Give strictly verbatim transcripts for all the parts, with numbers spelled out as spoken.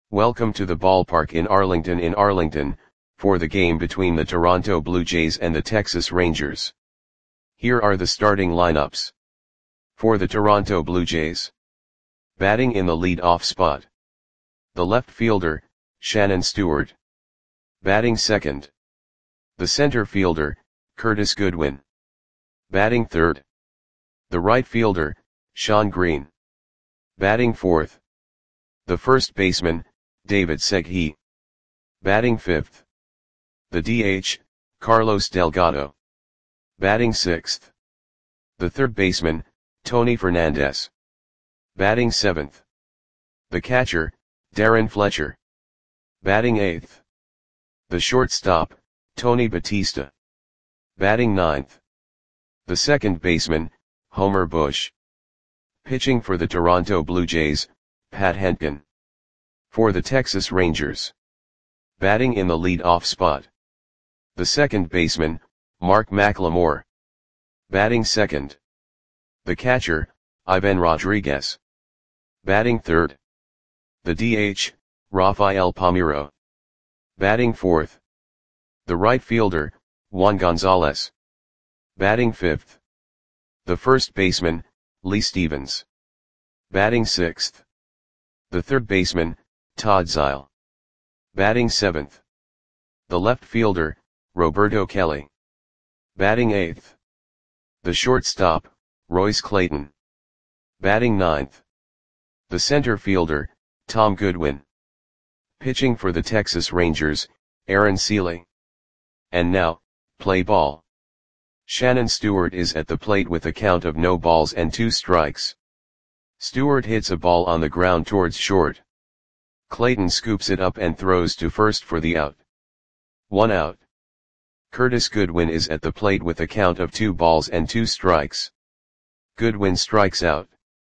Welcome to the ballpark in Arlington in Arlington, for the game between the Toronto Blue Jays and the Texas Rangers. Here are the starting lineups. For the Toronto Blue Jays. Batting in the lead-off spot. The left fielder, Shannon Stewart. Batting second. The center fielder, Curtis Goodwin. Batting third. The right fielder, Shawn Green. Batting fourth. The first baseman, David Segui. Batting fifth. The D H, Carlos Delgado. Batting sixth. The third baseman, Tony Fernandez. Batting seventh. The catcher, Darren Fletcher. Batting eighth. The shortstop, Tony Batista. Batting ninth. The second baseman, Homer Bush. Pitching for the Toronto Blue Jays, Pat Hentgen. For the Texas Rangers. Batting in the lead-off spot. The second baseman, Mark McLemore. Batting second. The catcher, Ivan Rodriguez. Batting third. The D H, Rafael Palmeiro. Batting fourth. The right fielder, Juan Gonzalez. Batting fifth. The first baseman, Lee Stevens. Batting sixth. The third baseman, Todd Zeile. Batting seventh. The left fielder, Roberto Kelly. Batting eighth. The shortstop, Royce Clayton. Batting ninth. The center fielder, Tom Goodwin. Pitching for the Texas Rangers, Aaron Sele. And now, play ball. Shannon Stewart is at the plate with a count of no balls and two strikes. Stewart hits a ball on the ground towards short. Clayton scoops it up and throws to first for the out. One out. Curtis Goodwin is at the plate with a count of two balls and two strikes. Goodwin strikes out.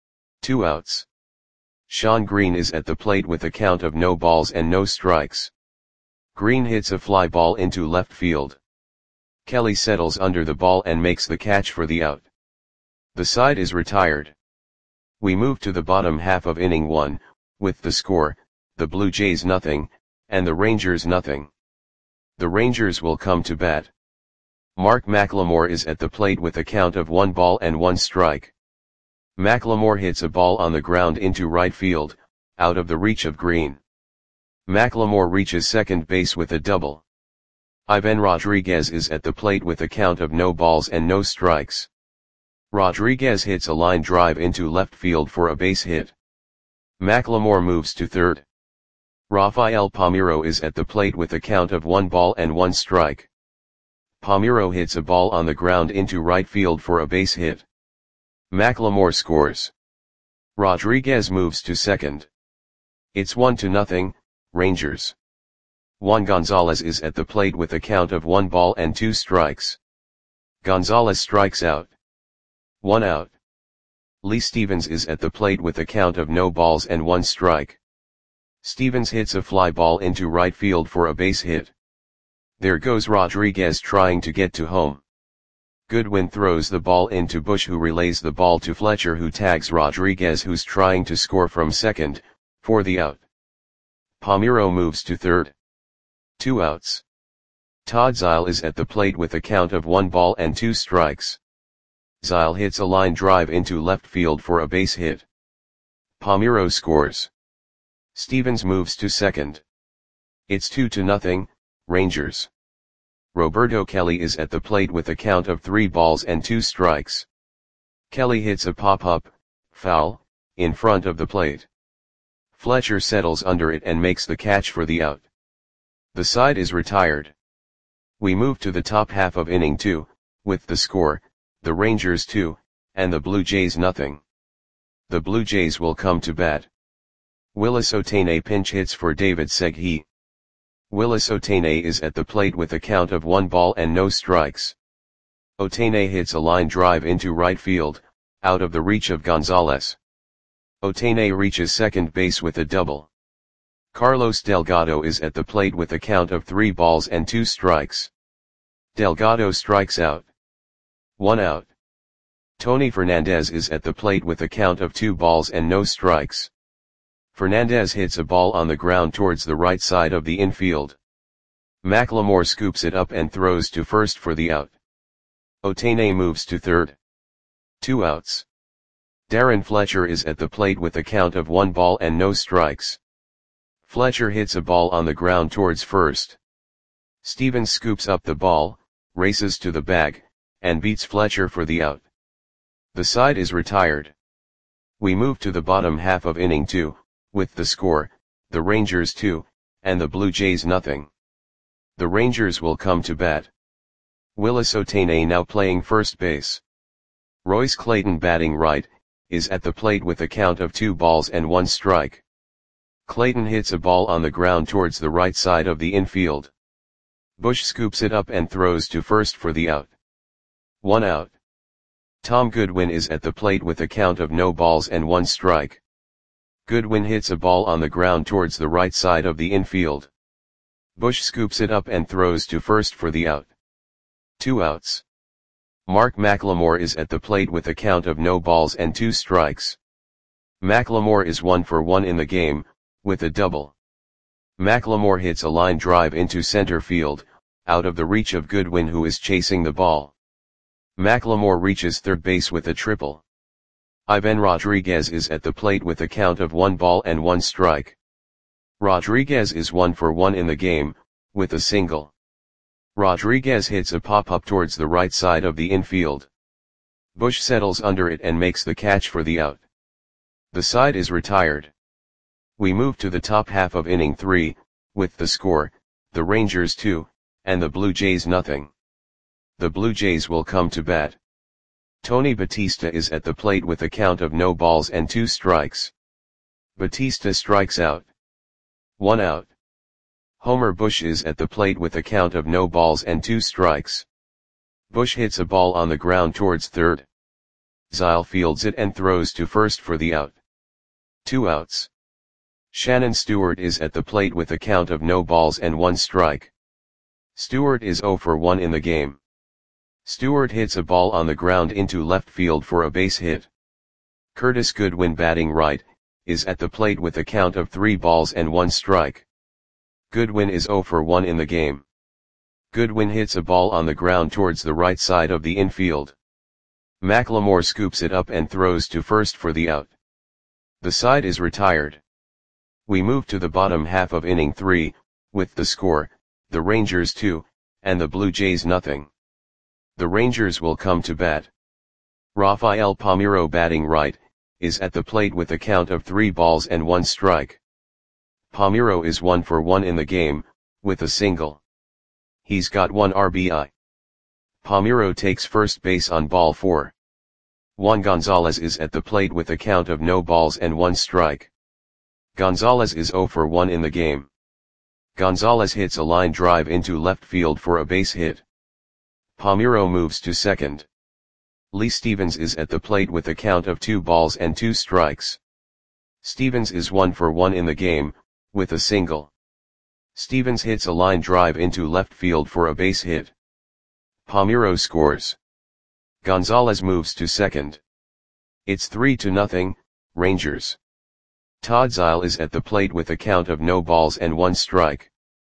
Two outs. Shawn Green is at the plate with a count of no balls and no strikes. Green hits a fly ball into left field. Kelly settles under the ball and makes the catch for the out. The side is retired. We move to the bottom half of inning one, with the score, the Blue Jays nothing, and the Rangers nothing. The Rangers will come to bat. Mark McLemore is at the plate with a count of one ball and one strike. McLemore hits a ball on the ground into right field, out of the reach of Green. McLemore reaches second base with a double. Ivan Rodriguez is at the plate with a count of no balls and no strikes. Rodriguez hits a line drive into left field for a base hit. McLemore moves to third. Rafael Palmeiro is at the plate with a count of one ball and one strike. Palmeiro hits a ball on the ground into right field for a base hit. McLemore scores. Rodriguez moves to second. It's one to nothing, Rangers. Juan Gonzalez is at the plate with a count of one ball and two strikes. Gonzalez strikes out. One out. Lee Stevens is at the plate with a count of no balls and one strike. Stevens hits a fly ball into right field for a base hit. There goes Rodriguez trying to get to home. Goodwin throws the ball into Bush, who relays the ball to Fletcher, who tags Rodriguez, who's trying to score from second, for the out. Palmeiro moves to third. Two outs. Todd Zeile is at the plate with a count of one ball and two strikes. Zeile hits a line drive into left field for a base hit. Palmeiro scores. Stevens moves to second. It's two to nothing, Rangers. Roberto Kelly is at the plate with a count of three balls and two strikes. Kelly hits a pop-up, foul, in front of the plate. Fletcher settles under it and makes the catch for the out. The side is retired. We move to the top half of inning two, with the score, the Rangers two, and the Blue Jays nothing. The Blue Jays will come to bat. Willis Ohtani pinch hits for David Segui. Willis Ohtani is at the plate with a count of one ball and no strikes. Ohtani hits a line drive into right field, out of the reach of Gonzalez. Ohtani reaches second base with a double. Carlos Delgado is at the plate with a count of three balls and two strikes. Delgado strikes out. One out. Tony Fernandez is at the plate with a count of two balls and no strikes. Fernandez hits a ball on the ground towards the right side of the infield. McLemore scoops it up and throws to first for the out. Ohtani moves to third. Two outs. Darren Fletcher is at the plate with a count of one ball and no strikes. Fletcher hits a ball on the ground towards first. Stevens scoops up the ball, races to the bag, and beats Fletcher for the out. The side is retired. We move to the bottom half of inning two, with the score, the Rangers two, and the Blue Jays nothing. The Rangers will come to bat. Willis Ohtani now playing first base. Royce Clayton batting right, is at the plate with a count of two balls and one strike. Clayton hits a ball on the ground towards the right side of the infield. Bush scoops it up and throws to first for the out. One out. Tom Goodwin is at the plate with a count of no balls and one strike. Goodwin hits a ball on the ground towards the right side of the infield. Bush scoops it up and throws to first for the out. Two outs. Mark McLemore is at the plate with a count of no balls and two strikes. McLemore is one for one in the game, with a double. McLemore hits a line drive into center field, out of the reach of Goodwin who is chasing the ball. McLemore reaches third base with a triple. Ivan Rodriguez is at the plate with a count of one ball and one strike. Rodriguez is one for one in the game, with a single. Rodriguez hits a pop-up towards the right side of the infield. Bush settles under it and makes the catch for the out. The side is retired. We move to the top half of inning three, with the score, the Rangers two, and the Blue Jays nothing. The Blue Jays will come to bat. Tony Batista is at the plate with a count of no balls and two strikes. Batista strikes out. One out. Homer Bush is at the plate with a count of no balls and two strikes. Bush hits a ball on the ground towards third. Zile fields it and throws to first for the out. Two outs. Shannon Stewart is at the plate with a count of no balls and one strike. Stewart is zero for one in the game. Stewart hits a ball on the ground into left field for a base hit. Curtis Goodwin batting right, is at the plate with a count of three balls and one strike. Goodwin is zero for one in the game. Goodwin hits a ball on the ground towards the right side of the infield. McLemore scoops it up and throws to first for the out. The side is retired. We move to the bottom half of inning three, with the score, the Rangers two, and the Blue Jays nothing. The Rangers will come to bat. Rafael Palmeiro batting right, is at the plate with a count of three balls and one strike. Palmeiro is one for one in the game, with a single. He's got one R B I. Palmeiro takes first base on ball four. Juan Gonzalez is at the plate with a count of no balls and one strike. Gonzalez is zero for one in the game. Gonzalez hits a line drive into left field for a base hit. Palmeiro moves to second. Lee Stevens is at the plate with a count of two balls and two strikes. Stevens is one for one in the game, with a single. Stevens hits a line drive into left field for a base hit. Palmeiro scores. Gonzalez moves to second. It's three to nothing, Rangers. Todd Zile is at the plate with a count of no balls and one strike.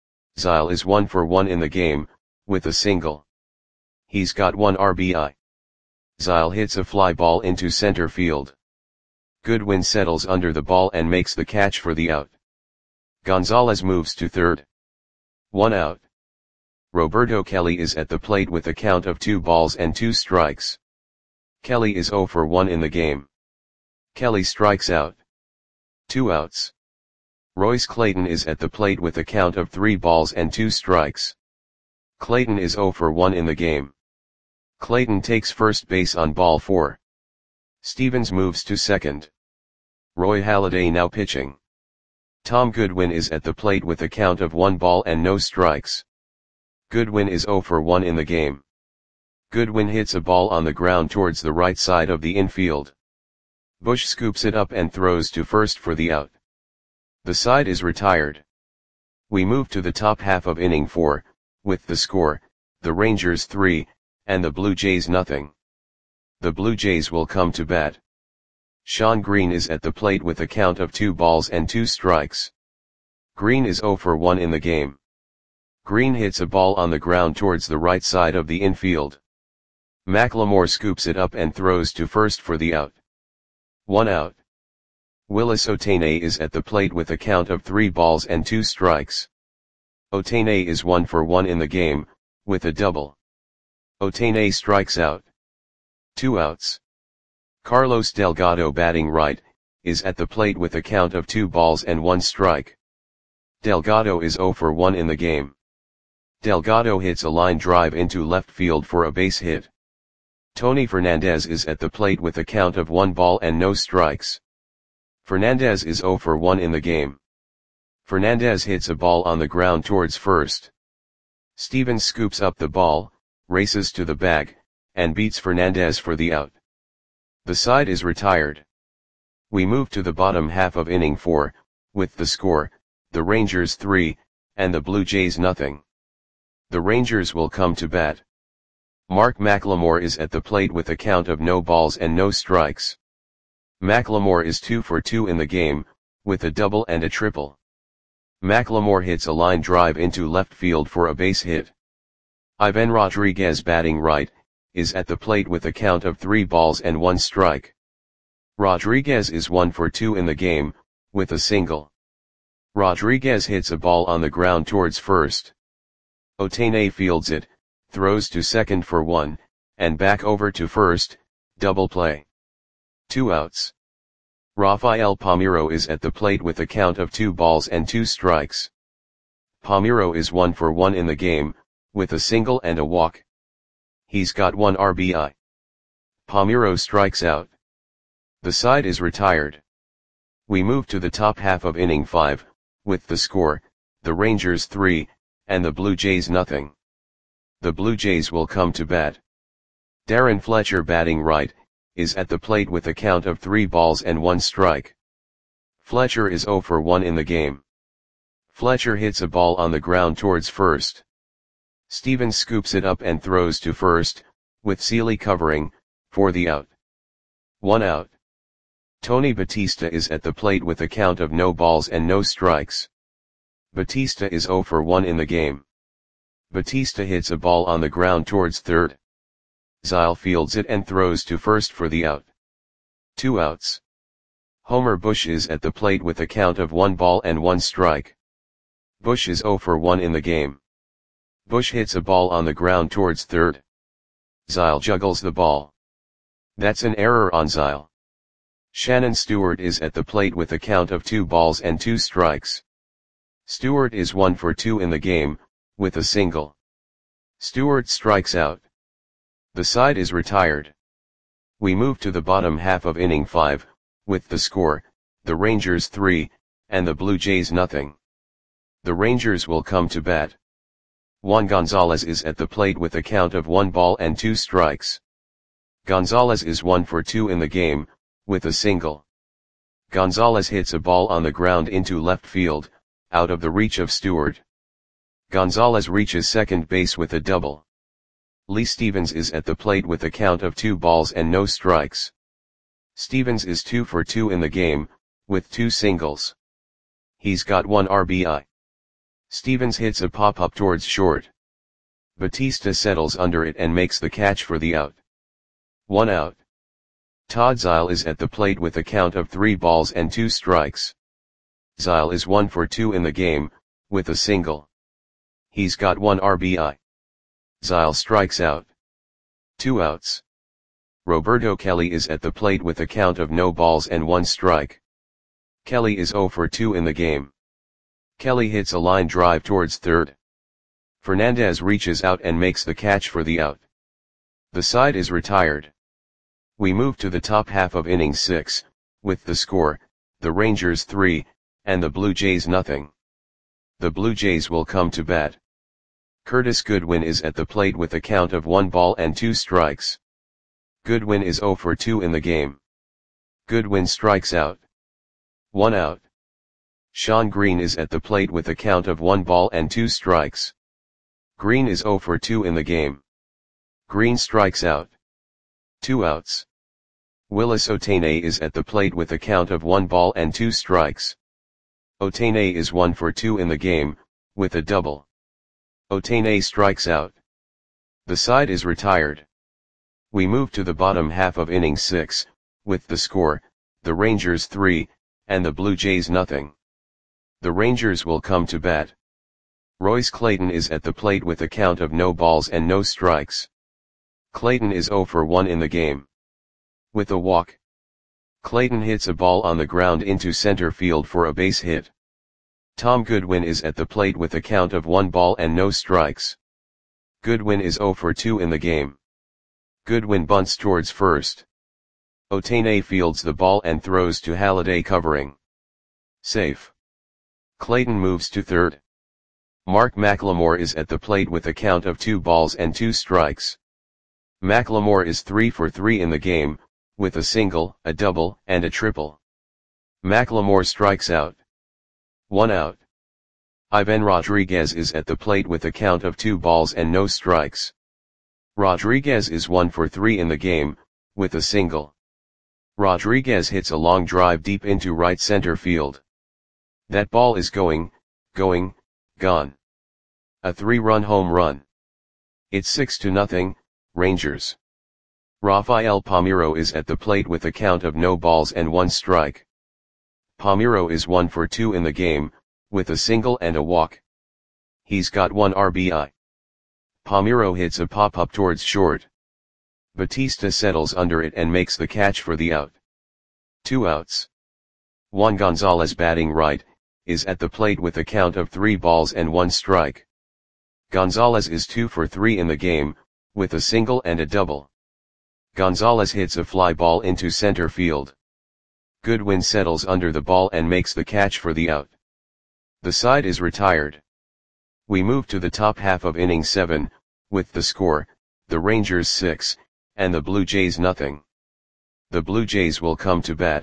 Zile is one for one in the game, with a single. He's got one R B I. Zile hits a fly ball into center field. Goodwin settles under the ball and makes the catch for the out. Gonzalez moves to third. One out. Roberto Kelly is at the plate with a count of two balls and two strikes. Kelly is zero for one in the game. Kelly strikes out. Two outs. Royce Clayton is at the plate with a count of three balls and two strikes. Clayton is zero for one in the game. Clayton takes first base on ball four. Stevens moves to second. Roy Halladay now pitching. Tom Goodwin is at the plate with a count of one ball and no strikes. Goodwin is zero for one in the game. Goodwin hits a ball on the ground towards the right side of the infield. Bush scoops it up and throws to first for the out. The side is retired. We move to the top half of inning four, with the score, the Rangers three, and the Blue Jays nothing. The Blue Jays will come to bat. Sean Green is at the plate with a count of two balls and two strikes. Green is zero for one in the game. Green hits a ball on the ground towards the right side of the infield. McLemore scoops it up and throws to first for the out. One out. Willis Ohtane is at the plate with a count of three balls and two strikes. Ohtane is one for one in the game, with a double. Ohtane strikes out. Two outs. Carlos Delgado, batting right, is at the plate with a count of two balls and one strike. Delgado is zero for one in the game. Delgado hits a line drive into left field for a base hit. Tony Fernandez is at the plate with a count of one ball and no strikes. Fernandez is zero for one in the game. Fernandez hits a ball on the ground towards first. Stevens scoops up the ball, races to the bag, and beats Fernandez for the out. The side is retired. We move to the bottom half of inning four, with the score, the Rangers three, and the Blue Jays nothing. The Rangers will come to bat. Mark McLemore is at the plate with a count of no balls and no strikes. McLemore is two for two in the game, with a double and a triple. McLemore hits a line drive into left field for a base hit. Ivan Rodriguez, batting right, is at the plate with a count of three balls and one strike. Rodriguez is one for two in the game, with a single. Rodriguez hits a ball on the ground towards first. Ohtane fields it, throws to second for one, and back over to first, double play. Two outs. Rafael Palmeiro is at the plate with a count of two balls and two strikes. Palmeiro is one for one in the game, with a single and a walk. He's got one R B I. Palmeiro strikes out. The side is retired. We move to the top half of inning five, with the score, the Rangers three, and the Blue Jays nothing. The Blue Jays will come to bat. Darren Fletcher, batting right, is at the plate with a count of three balls and one strike. Fletcher is zero for one in the game. Fletcher hits a ball on the ground towards first. Stevens scoops it up and throws to first, with Seeley covering, for the out. One out. Tony Batista is at the plate with a count of no balls and no strikes. Batista is zero for one in the game. Batista hits a ball on the ground towards third. Zyle fields it and throws to first for the out. Two outs. Homer Bush is at the plate with a count of one ball and one strike. Bush is zero for one in the game. Bush hits a ball on the ground towards third. Zyle juggles the ball. That's an error on Zyle. Shannon Stewart is at the plate with a count of two balls and two strikes. Stewart is one for two in the game, with a single. Stewart strikes out. The side is retired. We move to the bottom half of inning five, with the score, the Rangers three, and the Blue Jays nothing. The Rangers will come to bat. Juan Gonzalez is at the plate with a count of one ball and two strikes. Gonzalez is one for two in the game, with a single. Gonzalez hits a ball on the ground into left field, out of the reach of Stewart. Gonzalez reaches second base with a double. Lee Stevens is at the plate with a count of two balls and no strikes. Stevens is two for two in the game, with two singles. He's got one R B I. Stevens hits a pop-up towards short. Batista settles under it and makes the catch for the out. One out. Todd Zyle is at the plate with a count of three balls and two strikes. Zyle is one for two in the game, with a single. He's got one R B I. Zyle strikes out. Two outs. Roberto Kelly is at the plate with a count of no balls and one strike. Kelly is zero for two in the game. Kelly hits a line drive towards third. Fernandez reaches out and makes the catch for the out. The side is retired. We move to the top half of inning six, with the score, the Rangers three, and the Blue Jays nothing. The Blue Jays will come to bat. Curtis Goodwin is at the plate with a count of one ball and two strikes. Goodwin is zero for two in the game. Goodwin strikes out. One out. Sean Green is at the plate with a count of one ball and two strikes. Green is zero for two in the game. Green strikes out. Two outs. Willis Otene is at the plate with a count of one ball and two strikes. Otene is one for two in the game, with a double. Otene strikes out. The side is retired. We move to the bottom half of inning six, with the score, the Rangers three, and the Blue Jays nothing. The Rangers will come to bat. Royce Clayton is at the plate with a count of no balls and no strikes. Clayton is zero for one in the game. With a walk, Clayton hits a ball on the ground into center field for a base hit. Tom Goodwin is at the plate with a count of one ball and no strikes. Goodwin is zero for two in the game. Goodwin bunts towards first. Otene fields the ball and throws to Halladay covering. Safe. Clayton moves to third. Mark McLemore is at the plate with a count of two balls and two strikes. McLemore is three for three in the game, with a single, a double, and a triple. McLemore strikes out. One out. Ivan Rodriguez is at the plate with a count of two balls and no strikes. Rodriguez is one for three in the game, with a single. Rodriguez hits a long drive deep into right center field. That ball is going, going, gone. A three-run home run. It's six to nothing, Rangers. Rafael Palmeiro is at the plate with a count of no balls and one strike. Palmeiro is one for two in the game, with a single and a walk. He's got one R B I. Palmeiro hits a pop-up towards short. Batista settles under it and makes the catch for the out. Two outs. Juan Gonzalez, batting right, is at the plate with a count of three balls and one strike. Gonzalez is two for three in the game, with a single and a double. Gonzalez hits a fly ball into center field. Goodwin settles under the ball and makes the catch for the out. The side is retired. We move to the top half of inning seven, with the score, the Rangers six, and the Blue Jays nothing. The Blue Jays will come to bat.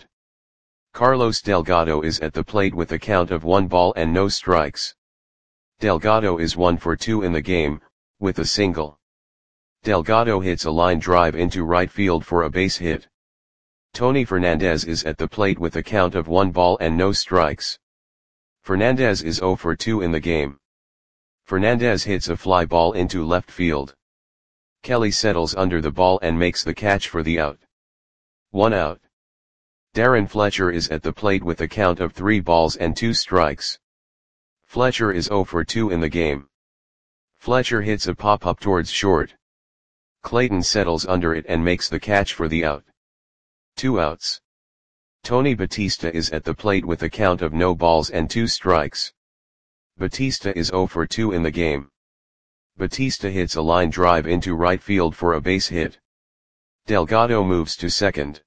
Carlos Delgado is at the plate with a count of one ball and no strikes. Delgado is one for two in the game, with a single. Delgado hits a line drive into right field for a base hit. Tony Fernandez is at the plate with a count of one ball and no strikes. Fernandez is zero for two in the game. Fernandez hits a fly ball into left field. Kelly settles under the ball and makes the catch for the out. One out. Darren Fletcher is at the plate with a count of three balls and two strikes. Fletcher is zero for two in the game. Fletcher hits a pop-up towards short. Clayton settles under it and makes the catch for the out. Two outs. Tony Batista is at the plate with a count of no balls and two strikes. Batista is zero for two in the game. Batista hits a line drive into right field for a base hit. Delgado moves to second.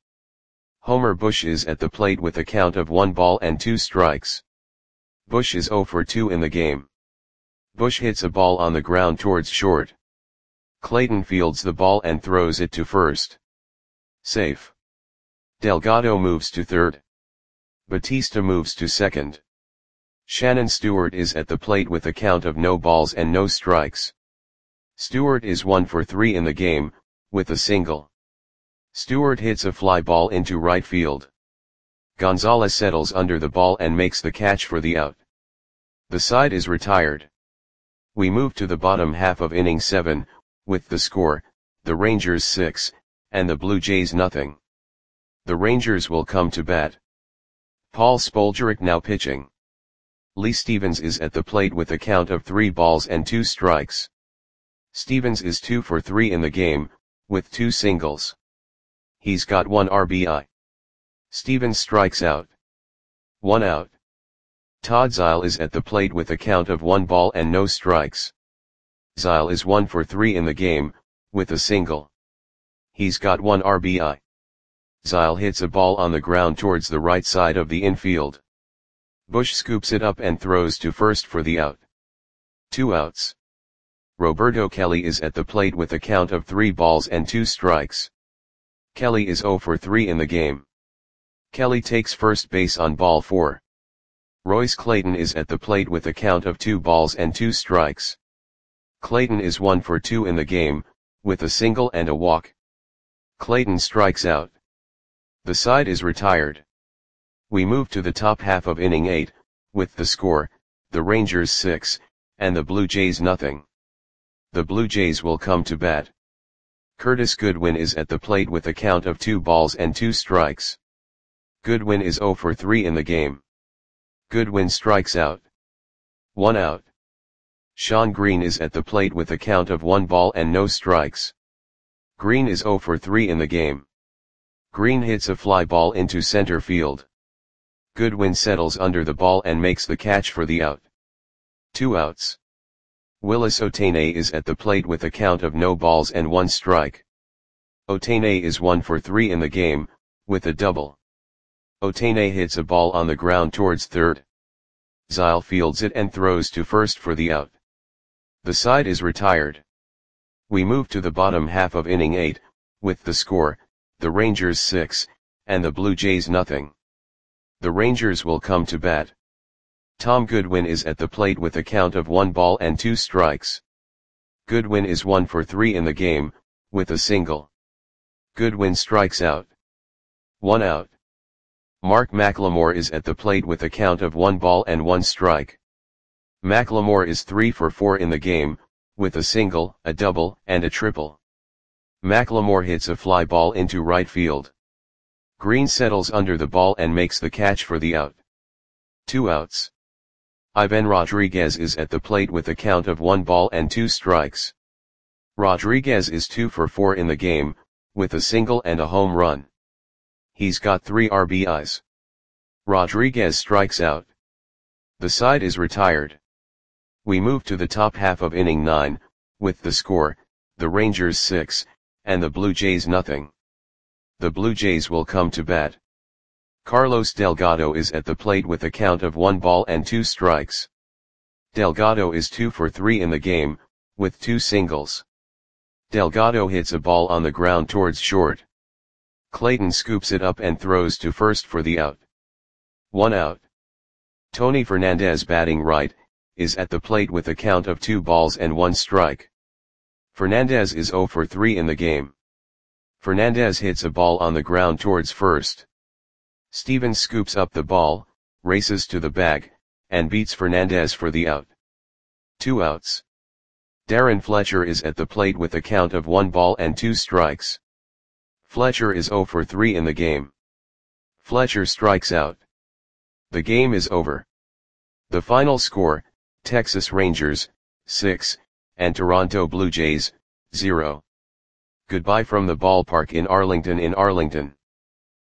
Homer Bush is at the plate with a count of one ball and two strikes. Bush is zero for two in the game. Bush hits a ball on the ground towards short. Clayton fields the ball and throws it to first. Safe. Delgado moves to third. Batista moves to second. Shannon Stewart is at the plate with a count of no balls and no strikes. Stewart is one for three in the game, with a single. Stewart hits a fly ball into right field. Gonzalez settles under the ball and makes the catch for the out. The side is retired. We move to the bottom half of inning seven, with the score, the Rangers six, and the Blue Jays nothing. The Rangers will come to bat. Paul Spoljaric now pitching. Lee Stevens is at the plate with a count of three balls and two strikes. Stevens is two for three in the game, with two singles. He's got one R B I. Stevens strikes out. One out. Todd Zeile is at the plate with a count of one ball and no strikes. Zeile is one for three in the game, with a single. He's got one R B I. Zeile hits a ball on the ground towards the right side of the infield. Bush scoops it up and throws to first for the out. Two outs. Roberto Kelly is at the plate with a count of three balls and two strikes. Kelly is zero for three in the game. Kelly takes first base on ball four. Royce Clayton is at the plate with a count of two balls and two strikes. Clayton is one for two in the game, with a single and a walk. Clayton strikes out. The side is retired. We move to the top half of inning eight, with the score, the Rangers six, and the Blue Jays nothing. The Blue Jays will come to bat. Curtis Goodwin is at the plate with a count of two balls and two strikes. Goodwin is zero for three in the game. Goodwin strikes out. One out. Sean Green is at the plate with a count of one ball and no strikes. Green is zero for three in the game. Green hits a fly ball into center field. Goodwin settles under the ball and makes the catch for the out. Two outs. Willis Ohtani is at the plate with a count of no balls and one strike. Ohtani is one for three in the game, with a double. Ohtani hits a ball on the ground towards third. Zyle fields it and throws to first for the out. The side is retired. We move to the bottom half of inning eight, with the score, the Rangers six, and the Blue Jays nothing. The Rangers will come to bat. Tom Goodwin is at the plate with a count of one ball and two strikes. Goodwin is one for three in the game, with a single. Goodwin strikes out. One out. Mark McLemore is at the plate with a count of one ball and one strike. McLemore is three for four in the game, with a single, a double, and a triple. McLemore hits a fly ball into right field. Green settles under the ball and makes the catch for the out. Two outs. Ivan Rodriguez is at the plate with a count of one ball and two strikes. Rodriguez is two for four in the game, with a single and a home run. He's got three R B Is. Rodriguez strikes out. The side is retired. We move to the top half of inning nine, with the score, the Rangers six, and the Blue Jays nothing. The Blue Jays will come to bat. Carlos Delgado is at the plate with a count of one ball and two strikes. Delgado is two for three in the game, with two singles. Delgado hits a ball on the ground towards short. Clayton scoops it up and throws to first for the out. One out. Tony Fernandez, batting right, is at the plate with a count of two balls and one strike. Fernandez is zero for three in the game. Fernandez hits a ball on the ground towards first. Stevens scoops up the ball, races to the bag, and beats Fernandez for the out. Two outs. Darren Fletcher is at the plate with a count of one ball and two strikes. Fletcher is zero for three in the game. Fletcher strikes out. The game is over. The final score, Texas Rangers, six, and Toronto Blue Jays, zero. Goodbye from the ballpark in Arlington in Arlington.